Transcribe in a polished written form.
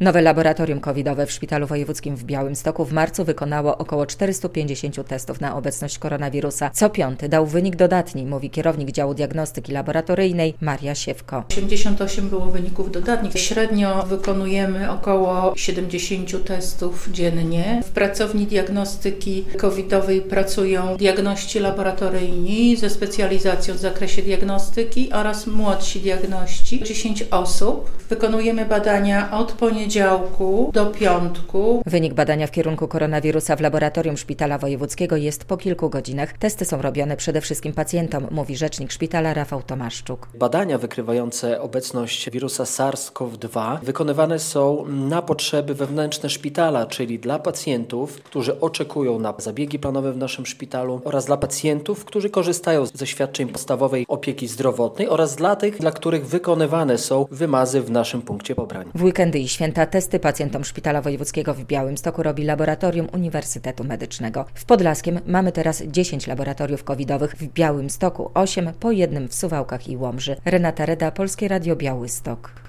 Nowe laboratorium covidowe w Szpitalu Wojewódzkim w Białymstoku w marcu wykonało około 450 testów na obecność koronawirusa. Co piąty dał wynik dodatni, mówi kierownik działu diagnostyki laboratoryjnej Maria Siewko. 88 było wyników dodatnich. Średnio wykonujemy około 70 testów dziennie. W pracowni diagnostyki covidowej pracują diagności laboratoryjni ze specjalizacją w zakresie diagnostyki oraz młodsi diagności. 10 osób. Wykonujemy badania od poniedziałku do piątku. Wynik badania w kierunku koronawirusa w laboratorium Szpitala Wojewódzkiego jest po kilku godzinach. Testy są robione przede wszystkim pacjentom, mówi rzecznik szpitala Rafał Tomaszczuk. Badania wykrywające obecność wirusa SARS-CoV-2 wykonywane są na potrzeby wewnętrzne szpitala, czyli dla pacjentów, którzy oczekują na zabiegi planowe w naszym szpitalu oraz dla pacjentów, którzy korzystają ze świadczeń podstawowej opieki zdrowotnej oraz dla tych, dla których wykonywane są wymazy w naszym punkcie pobrania. W weekendy i święta testy pacjentom Szpitala Wojewódzkiego w Białymstoku robi Laboratorium Uniwersytetu Medycznego. W Podlaskiem mamy teraz 10 laboratoriów covidowych, w Białymstoku 8, po jednym w Suwałkach i Łomży. Renata Reda, Polskie Radio Białystok.